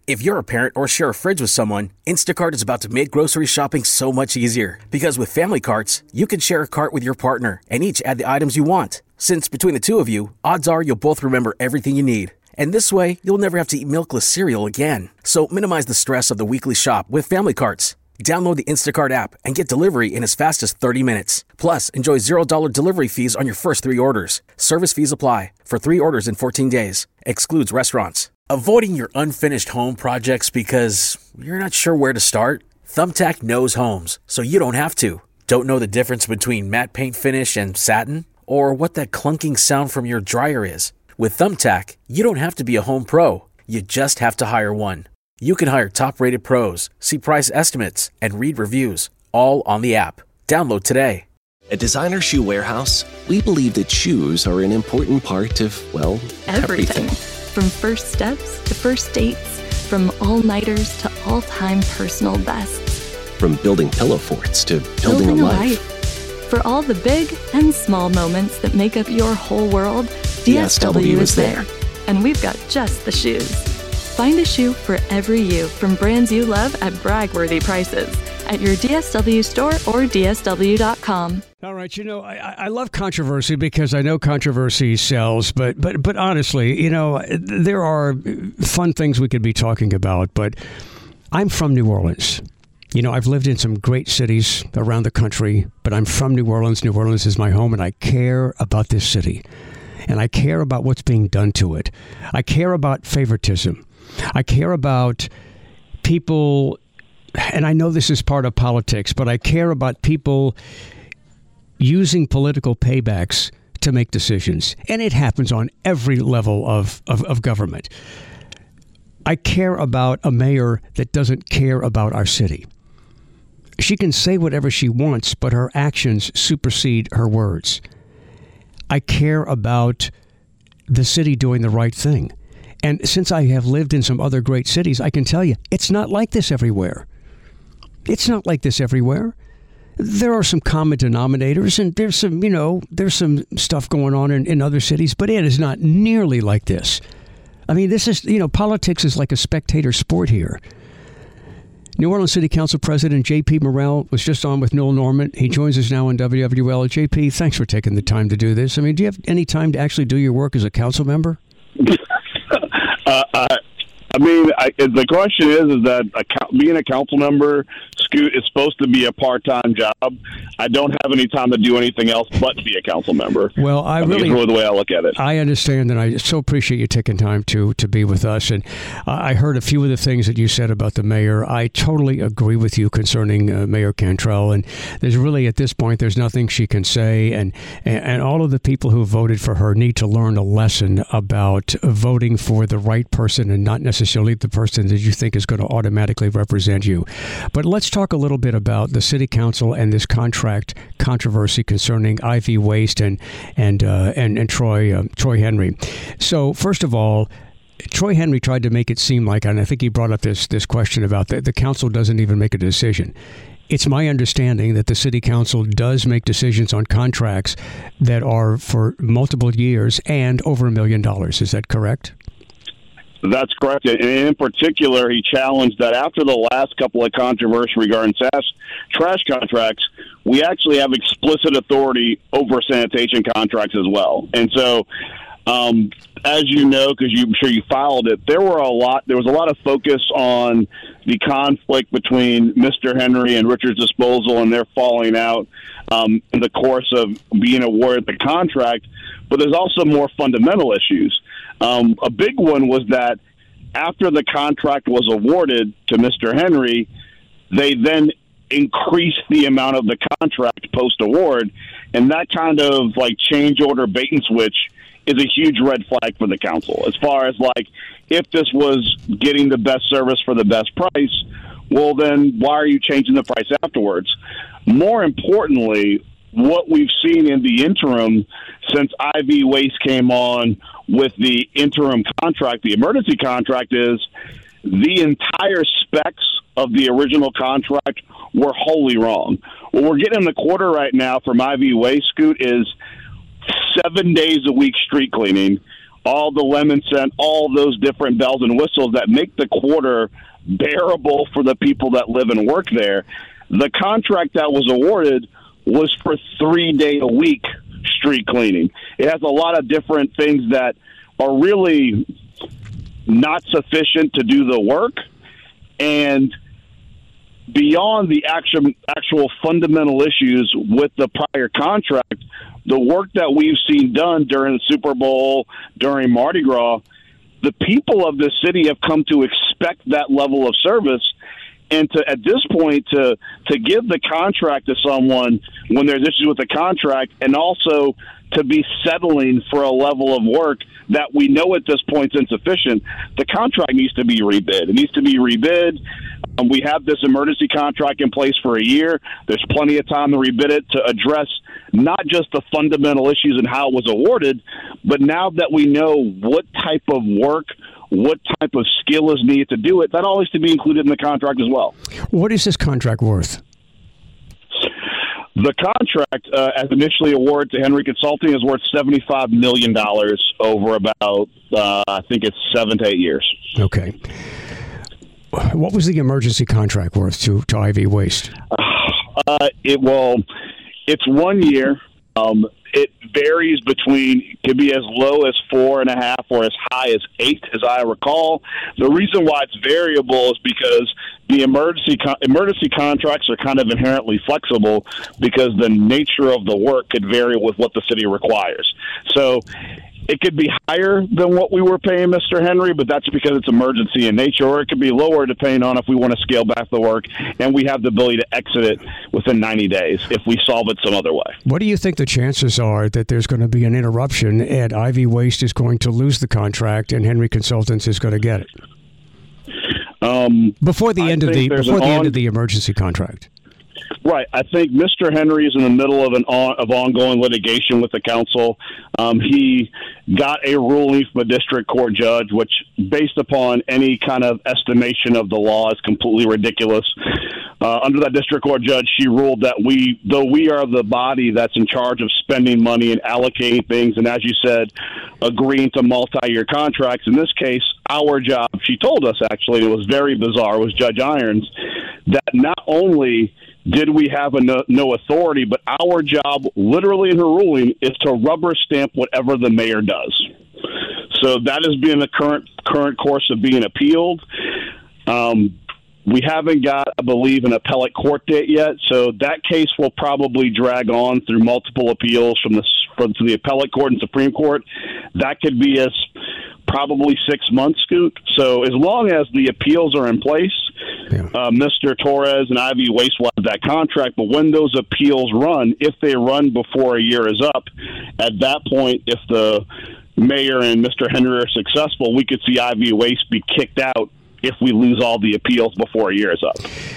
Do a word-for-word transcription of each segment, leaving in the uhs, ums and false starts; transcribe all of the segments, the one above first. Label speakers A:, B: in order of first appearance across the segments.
A: If you're a parent or share a fridge with someone, Instacart is about to make grocery shopping so much easier. Because with family carts, you can share a cart with your partner and each add the items you want. Since between the two of you, odds are you'll both remember everything you need. And this way, you'll never have to eat milkless cereal again. So minimize the stress of the weekly shop with family carts. Download the Instacart app and get delivery in as fast as thirty minutes. Plus, enjoy zero dollars delivery fees on your first three orders. Service fees apply for three orders in fourteen days. Excludes restaurants. Avoiding your unfinished home projects because you're not sure where to start? Thumbtack knows homes, so you don't have to. Don't know the difference between matte paint finish and satin? Or what that clunking sound from your dryer is? With Thumbtack, you don't have to be a home pro. You just have to hire one. You can hire top-rated pros, see price estimates, and read reviews, all on the app. Download today.
B: At Designer Shoe Warehouse, we believe that shoes are an important part of, well, everything.
C: everything. From first steps to first dates, from all-nighters to all-time personal bests.
B: From building pillow forts to building,
C: building
B: a,
C: a
B: life.
C: life. For all the big and small moments that make up your whole world, D S W, D S W is there. And we've got just the shoes. Find a shoe for every you from brands you love at brag-worthy prices at your D S W store or D S W dot com.
D: All right, you know, I, I love controversy because I know controversy sells, but but but honestly, you know, there are fun things we could be talking about, but I'm from New Orleans. You know, I've lived in some great cities around the country, but I'm from New Orleans. New Orleans is my home, and I care about this city. And I care about what's being done to it. I care about favoritism. I care about people, and I know this is part of politics, but I care about people using political paybacks to make decisions. And it happens on every level of, of, of government. I care about a mayor that doesn't care about our city. She can say whatever she wants, but her actions supersede her words. I care about the city doing the right thing. And since I have lived in some other great cities, I can tell you, it's not like this everywhere. It's not like this everywhere. There are some common denominators, and there's some, you know, there's some stuff going on in, in other cities, but it is not nearly like this. I mean, this is, you know, politics is like a spectator sport here. New Orleans City Council President J P Morrell was just on with Noel Norman. He joins us now on W W L. J P, thanks for taking the time to do this. I mean, do you have any time to actually do your work as a council member?
E: uh, I, I mean, I, the question is, is that a, being a council member, Scoot, is supposed to be a part-time job. I don't have any time to do anything else but be a council member.
D: Well, I,
E: I
D: really,
E: think it's really the way I look at it.
D: I understand, and I so appreciate you taking time to to be with us. And I heard a few of the things that you said about the mayor. I totally agree with you concerning uh, Mayor Cantrell. And there's really, at this point, there's nothing she can say. And, and, and all of the people who voted for her need to learn a lesson about voting for the right person and not necessarily the person that you think is going to automatically represent you. But let's talk a little bit about the city council and this contract controversy concerning I V Waste and and uh, and, and Troy uh, Troy Henry. So first of all, Troy Henry tried to make it seem like, and I think he brought up this this question about the, the council doesn't even make a decision. It's my understanding that the city council does make decisions on contracts that are for multiple years and over a million dollars. Is that correct?
E: That's correct. And in particular, he challenged that after the last couple of controversy regarding trash, trash contracts, we actually have explicit authority over sanitation contracts as well. And so, um, as you know, because I'm sure you filed it, there were a lot. There was a lot of focus on the conflict between Mister Henry and Richards Disposal and their falling out um, in the course of being awarded the contract. But there's also more fundamental issues. Um, a big one was that after the contract was awarded to Mister Henry, they then increased the amount of the contract post-award, and that kind of like change order bait and switch is a huge red flag for the council. As far as like, if this was getting the best service for the best price, well then why are you changing the price afterwards? More importantly, what we've seen in the interim since I V Waste came on with the interim contract, the emergency contract, is the entire specs of the original contract were wholly wrong. What we're getting in the quarter right now from I V Waste, Scoot, is seven days a week street cleaning all the lemon scent, all those different bells and whistles that make the quarter bearable for the people that live and work there. The contract that was awarded was for three day a week street cleaning. It has a lot of different things that are really not sufficient to do the work, and beyond the actual actual fundamental issues with the prior contract, the work that we've seen done during the Super Bowl, during Mardi Gras, the people of this city have come to expect that level of service. And to, at this point, to to give the contract to someone when there's issues with the contract, and also to be settling for a level of work that we know at this point is insufficient, the contract needs to be rebid. It needs to be rebid. Um, we have this emergency contract in place for a year. There's plenty of time to rebid it to address not just the fundamental issues and how it was awarded, but now that we know what type of work, what type of skill is needed to do it, that all needs to be included in the contract as well.
D: What is this contract worth?
E: The contract, uh, as initially awarded to Henry Consulting, is worth seventy-five million dollars over about, uh, I think it's seven to eight years.
D: Okay. What was the emergency contract worth to, to I V Waste?
E: Uh, it will, it's one year. Um, it varies between, it could be as low as four and a half or as high as eight, as I recall. The reason why it's variable is because the emergency con- emergency contracts are kind of inherently flexible because the nature of the work could vary with what the city requires. So it could be higher than what we were paying Mister Henry, but that's because it's emergency in nature, or it could be lower depending on if we want to scale back the work and we have the ability to exit it within ninety days if we solve it some other way.
D: What do you think the chances are that there's going to be an interruption and I V Waste is going to lose the contract and Henry Consultants is going to get it?
E: Um,
D: before the end of the before the
E: on-
D: end of the emergency contract.
E: Right. I think Mister Henry is in the middle of an on, of ongoing litigation with the council. Um, he got a ruling from a district court judge, which, based upon any kind of estimation of the law, is completely ridiculous. Uh, under that district court judge, she ruled that we, though we are the body that's in charge of spending money and allocating things, and as you said, agreeing to multi-year contracts, in this case, our job, she told us actually, it was very bizarre, was Judge Irons, that not only did we have a no, no authority, but our job, literally in her ruling, is to rubber stamp whatever the mayor does. So that has been the current current course of being appealed. Um, we haven't got, I believe, an appellate court date yet, so that case will probably drag on through multiple appeals from the from to the appellate court and Supreme Court. That could be as probably six months, Scoot. So as long as the appeals are in place, yeah. uh, Mister Torres and I V Waste will have that contract. But when those appeals run, if they run before a year is up, at that point, if the mayor and Mister Henry are successful, we could see I V Waste be kicked out if we lose all the appeals before a year is up.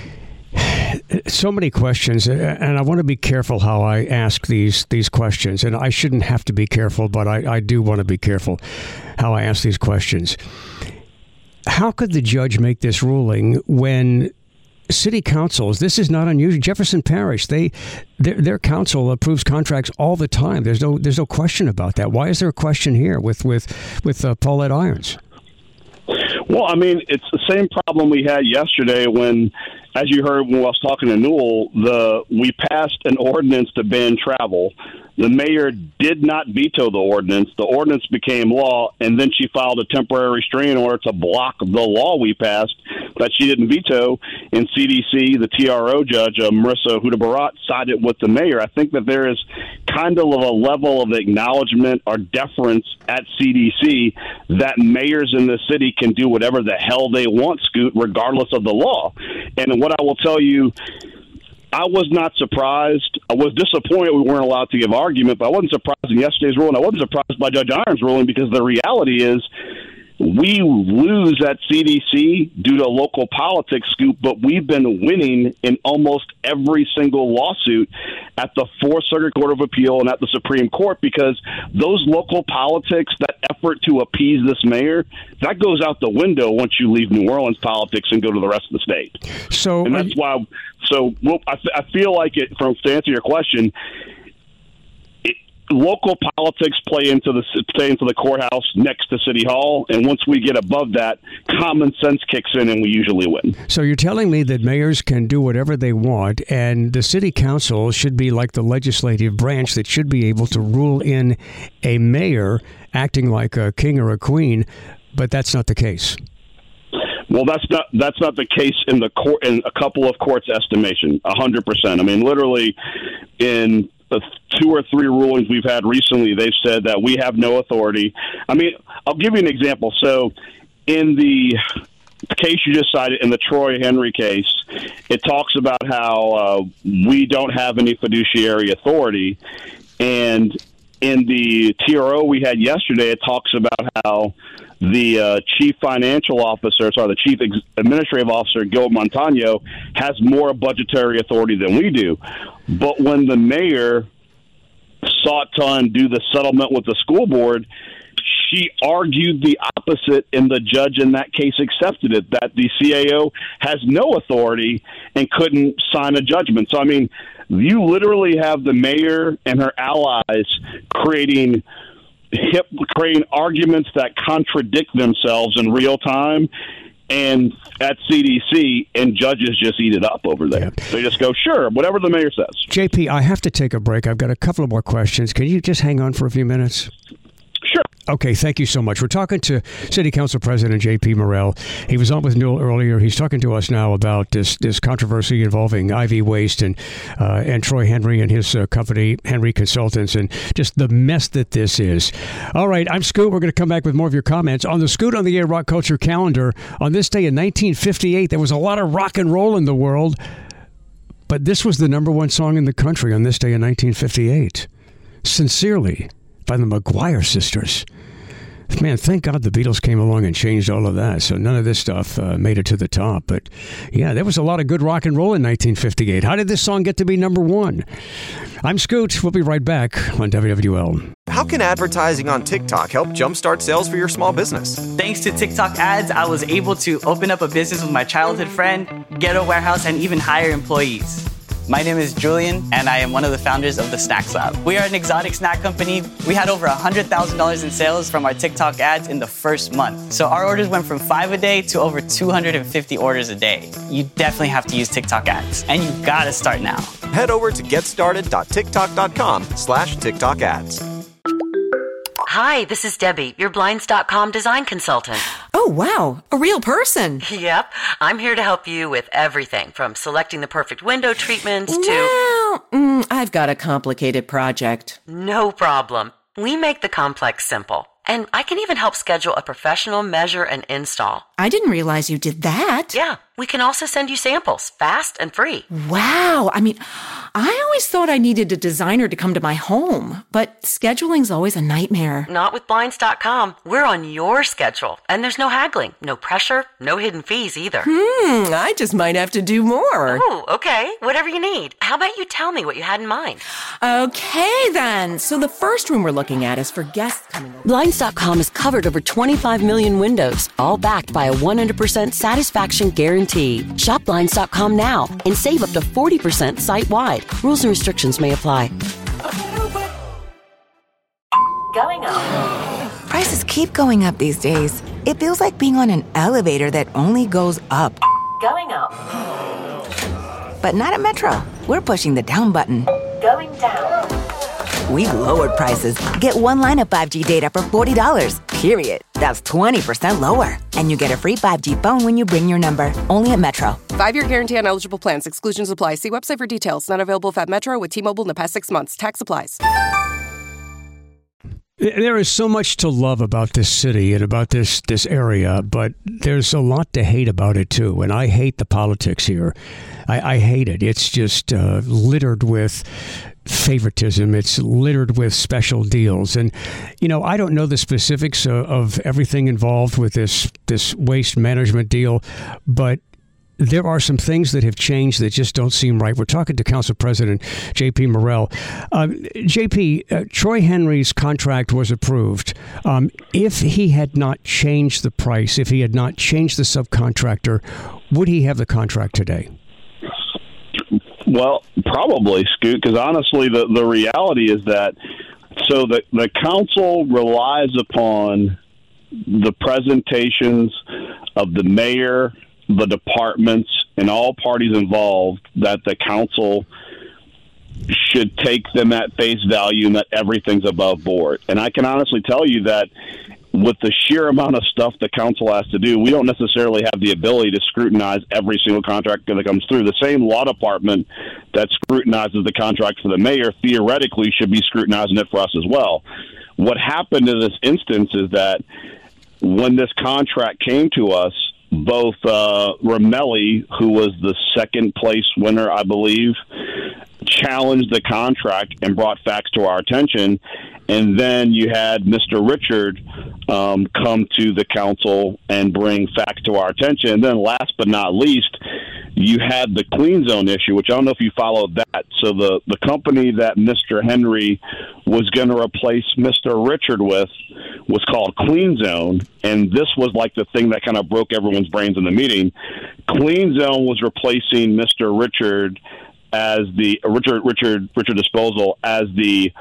D: So many questions, and I want to be careful how I ask these these questions. And I shouldn't have to be careful, but I, I do want to be careful how I ask these questions. How could the judge make this ruling when city councils, this is not unusual, Jefferson Parish, they their, their council approves contracts all the time. There's no there's no question about that. Why is there a question here with, with, with uh, Paulette Irons?
E: Well, I mean, it's the same problem we had yesterday when, as you heard when I was talking to Newell, the we passed an ordinance to ban travel. The mayor did not veto the ordinance. The ordinance became law, and then she filed a temporary restraining order to block the law we passed that she didn't veto. And C D C, the T R O judge, uh, Marissa Huda-Barat, sided with the mayor. I think that there is kind of a level of acknowledgement or deference at C D C that mayors in the city can do whatever the hell they want, Scoot, regardless of the law. And what I will tell you, I was not surprised. I was disappointed we weren't allowed to give argument, but I wasn't surprised in yesterday's ruling. I wasn't surprised by Judge Irons' ruling because the reality is we lose at C D C due to local politics, Scoop, but we've been winning in almost every single lawsuit at the Fourth Circuit Court of Appeal and at the Supreme Court because those local politics, that effort to appease this mayor, that goes out the window once you leave New Orleans politics and go to the rest of the state.
D: So,
E: and that's why. So, well, I, I feel like it. From to answer your question, it, local politics play into the play into the courthouse next to City Hall, and once we get above that, common sense kicks in, and we usually win.
D: So you're telling me that mayors can do whatever they want, and the city council should be like the legislative branch that should be able to rule in a mayor acting like a king or a queen, but that's not the case.
E: Well, that's not that's not the case in the court in a couple of courts' estimation. A hundred percent. I mean, literally, in the two or three rulings we've had recently, they've said that we have no authority. I mean, I'll give you an example. So, in the case you just cited, in the Troy Henry case, it talks about how uh, we don't have any fiduciary authority, and in the T R O we had yesterday, it talks about how the uh, chief financial officer, sorry, the chief ex- administrative officer, Gil Montano, has more budgetary authority than we do. But when the mayor sought to undo the settlement with the school board, she argued the opposite, and the judge in that case accepted it, that the C A O has no authority and couldn't sign a judgment. So, I mean, you literally have the mayor and her allies creating hip, creating arguments that contradict themselves in real time, and at C D C, and judges just eat it up over there. Yeah. They just go, sure, whatever the mayor says.
D: J P, I have to take a break. I've got a couple of more questions. Can you just hang on for a few minutes?
E: Sure.
D: Okay, thank you so much. We're talking to City Council President J P Morrell. He was on with Newell earlier. He's talking to us now about this this controversy involving I V Waste and uh, and Troy Henry and his uh, company, Henry Consultants, and just the mess that this is. All right, I'm Scoot. We're going to come back with more of your comments on the Scoot on the Air Rock Culture calendar. On this day in nineteen fifty-eight, there was a lot of rock and roll in the world, but this was the number one song in the country on this day in nineteen fifty-eight. Sincerely, by the McGuire Sisters. Man, thank God the Beatles came along and changed all of that, so none of this stuff uh, made it to the top. But yeah, there was a lot of good rock and roll in nineteen fifty-eight. How did this song get to be number one? I'm Scoot. We'll be right back on W W L.
F: How can advertising on TikTok help jumpstart sales for your small business?
G: Thanks to TikTok ads, I was able to open up a business with my childhood friend, get a warehouse, and even hire employees. My name is Julian, and I am one of the founders of the Snacks Lab. We are an exotic snack company. We had over one hundred thousand dollars in sales from our TikTok ads in the first month. So our orders went from five a day to over two hundred fifty orders a day. You definitely have to use TikTok ads, and you gotta start now.
F: Head over to getstarted.tiktok.com slash TikTok ads.
H: Hi, this is Debbie, your Blinds dot com design consultant.
I: Oh, wow, a real person.
H: Yep, I'm here to help you with everything from selecting the perfect window treatments to...
I: Well, mm, I've got a complicated project.
H: No problem. We make the complex simple. And I can even help schedule a professional measure and install.
I: I didn't realize you did that.
H: Yeah, we can also send you samples, fast and free.
I: Wow. I mean, I always thought I needed a designer to come to my home, but scheduling's always a nightmare.
H: Not with Blinds dot com. We're on your schedule, and there's no haggling, no pressure, no hidden fees either.
I: Hmm, I just might have to do more.
H: Oh, okay. Whatever you need. How about you tell me what you had in mind?
I: Okay, then. So the first room we're looking at is for guests coming over.
H: Blinds dot com has covered over twenty-five million windows, all backed by a one hundred percent satisfaction guarantee. Shop Blinds dot com now and save up to forty percent site-wide. Rules and restrictions may apply.
J: Going up. Prices keep going up these days. It feels like being on an elevator that only goes up.
K: Going up.
J: But not at Metro. We're pushing the down button.
K: Going down.
J: We've lowered prices. Get one line of five G data for forty dollars, period. That's twenty percent lower. And you get a free five G phone when you bring your number. Only at Metro.
L: Five-year guarantee on eligible plans. Exclusions apply. See website for details. Not available at Metro with T-Mobile in the past six months. Tax applies.
D: There is so much to love about this city and about this, this area, but there's a lot to hate about it, too. And I hate the politics here. I, I hate it. It's just uh, littered with favoritism. It's littered with special deals. And, you know, I don't know the specifics of, of everything involved with this, this waste management deal, but there are some things that have changed that just don't seem right. We're talking to Council President J P Morrell. Uh, J P, uh, Troy Henry's contract was approved. Um, if he had not changed the price, if he had not changed the subcontractor, would he have the contract today?
E: Well, probably, Scoot, because honestly, the, the reality is that So the, the council relies upon the presentations of the mayor, the departments, and all parties involved that the council should take them at face value and that everything's above board. And I can honestly tell you that with the sheer amount of stuff the council has to do, we don't necessarily have the ability to scrutinize every single contract that comes through. The same law department that scrutinizes the contract for the mayor theoretically should be scrutinizing it for us as well. What happened in this instance is that when this contract came to us, both uh, Ramelli, who was the second place winner, I believe, challenged the contract and brought facts to our attention. And then you had Mister Richard um, come to the council and bring facts to our attention. And then last but not least, you had the Clean Zone issue, which I don't know if you followed that. So the, the company that Mister Henry was going to replace Mister Richard with was called Clean Zone. And this was like the thing that kind of broke everyone's brains in the meeting. Clean Zone was replacing Mister Richard as the Richard Richard Richard Disposal as the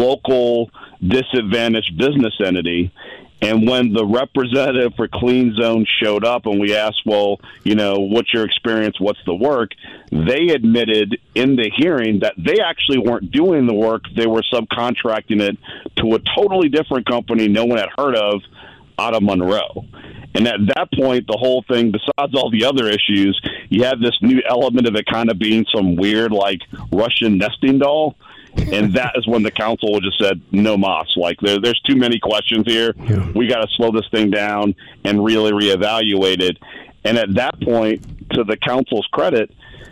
E: local disadvantaged business entity. And when the representative for Clean Zone showed up and we asked, well, you know, what's your experience? What's the work? They admitted in the hearing that they actually weren't doing the work. They were subcontracting it to a totally different company no one had heard of out of Monroe. And at that point, the whole thing, besides all the other issues, you had this new element of it kind of being some weird, like, Russian nesting doll. And that is when the council just said, no mas. Like, there, there's too many questions here. Yeah. We got to slow this thing down and really reevaluate it. And at that point, to the council's credit,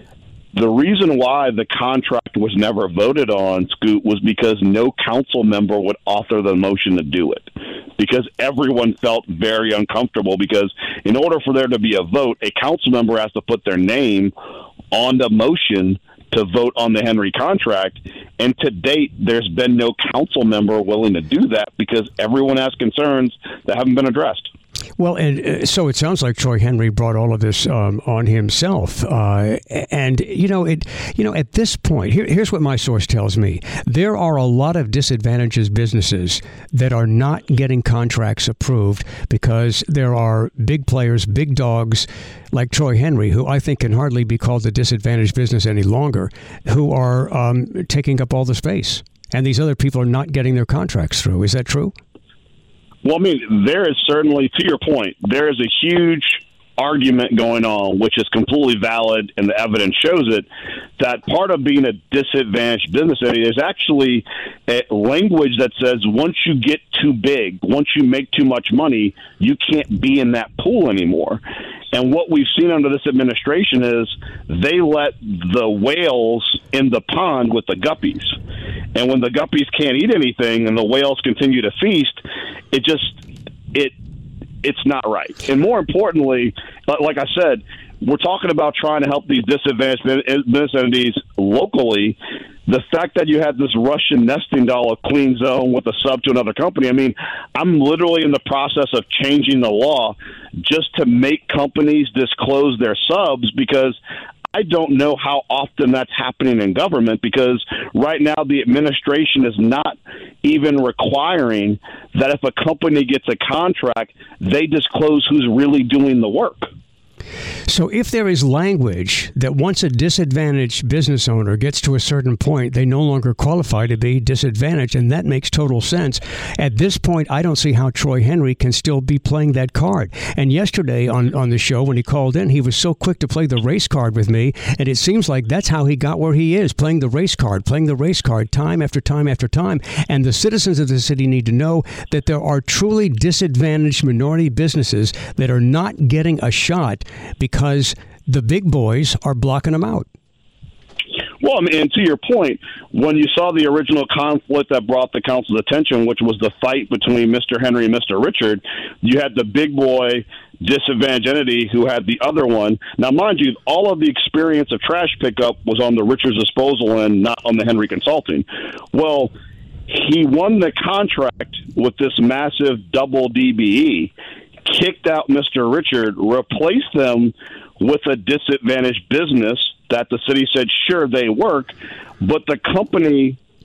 E: the reason why the contract was never voted on, Scoot, was because no council member would author the motion to do it. Because everyone felt very uncomfortable, because in order for there to be a vote, a council member has to put their name on the motion to vote on the Henry contract. And to date, there's been no council member willing to do that because everyone has concerns that haven't been addressed.
D: Well, and uh, so it sounds like Troy Henry brought all of this um, on himself, uh, and you know, it. You know, at this point, here, here's what my source tells me: there are a lot of disadvantaged businesses that are not getting contracts approved because there are big players, big dogs like Troy Henry, who I think can hardly be called a disadvantaged business any longer, who are um, taking up all the space, and these other people are not getting their contracts through. Is that true?
E: Well, I mean, there is certainly, to your point, there is a huge argument going on, which is completely valid, and the evidence shows it, that part of being a disadvantaged business entity is actually a language that says once you get too big, once you make too much money, you can't be in that pool anymore. And what we've seen under this administration is they let the whales in the pond with the guppies. And when the guppies can't eat anything and the whales continue to feast, it just, it, it's not right. And more importantly, like I said, we're talking about trying to help these disadvantaged business entities locally. The fact that you had this Russian nesting doll of Clean Zone with a sub to another company, I mean, I'm literally in the process of changing the law just to make companies disclose their subs, because I don't know how often that's happening in government, because right now the administration is not even requiring that if a company gets a contract, they disclose who's really doing the work.
D: So if there is language that once a disadvantaged business owner gets to a certain point, they no longer qualify to be disadvantaged, and that makes total sense. At this point, I don't see how Troy Henry can still be playing that card. And yesterday on, on the show, when he called in, he was so quick to play the race card with me, and it seems like that's how he got where he is, playing the race card, playing the race card time after time after time. And the citizens of the city need to know that there are truly disadvantaged minority businesses that are not getting a shot because the big boys are blocking them out.
E: Well, I mean, and to your point, when you saw the original conflict that brought the council's attention, which was the fight between Mister Henry and Mister Richard, you had the big boy disadvantaged entity who had the other one. Now, mind you, all of the experience of trash pickup was on the Richards Disposal and not on the Henry Consulting. Well, he won the contract with this massive double D B E, kicked out Mister Richard, replaced them with a disadvantaged business that the city said, sure, they work, but the company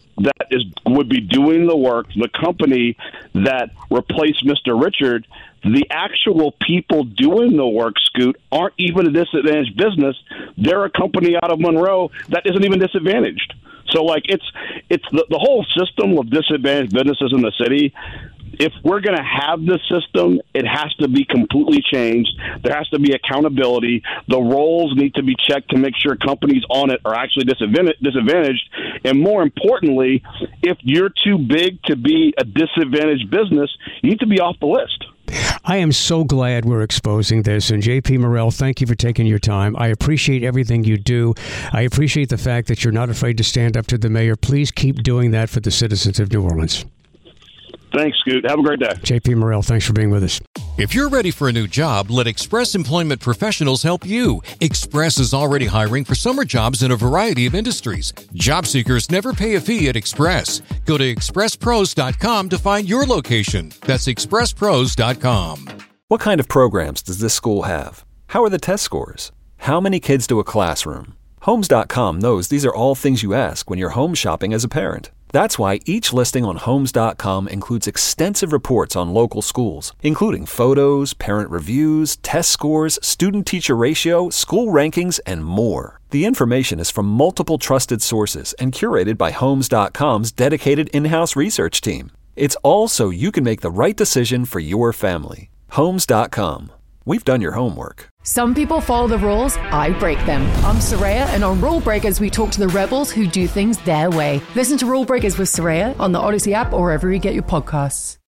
E: that is would be doing the work, the company that replaced Mister Richard, the actual people doing the work, Scoot, aren't even a disadvantaged business. They're a company out of Monroe that isn't even disadvantaged. So, like, it's it's the, the whole system of disadvantaged businesses in the city. If we're going to have this system, it has to be completely changed. There has to be accountability. The roles need to be checked to make sure companies on it are actually disadvantaged. And more importantly, if you're too big to be a disadvantaged business, you need to be off the list.
D: I am so glad we're exposing this. And J P Morrell, thank you for taking your time. I appreciate everything you do. I appreciate the fact that you're not afraid to stand up to the mayor. Please keep doing that for the citizens of New Orleans.
E: Thanks, Scoot. Have a great day.
D: J P Morrell, thanks for being with us.
M: If you're ready for a new job, let Express Employment Professionals help you. Express is already hiring for summer jobs in a variety of industries. Job seekers never pay a fee at Express. Go to express pros dot com to find your location. That's express pros dot com.
N: What kind of programs does this school have? How are the test scores? How many kids do a classroom? Homes dot com knows these are all things you ask when you're home shopping as a parent. That's why each listing on Homes dot com includes extensive reports on local schools, including photos, parent reviews, test scores, student-teacher ratio, school rankings, and more. The information is from multiple trusted sources and curated by Homes dot com's dedicated in-house research team. It's all so you can make the right decision for your family. Homes dot com. We've done your homework.
O: Some people follow the rules, I break them. I'm Soraya, and on Rule Breakers, we talk to the rebels who do things their way. Listen to Rule Breakers with Soraya on the Odyssey app or wherever you get your podcasts.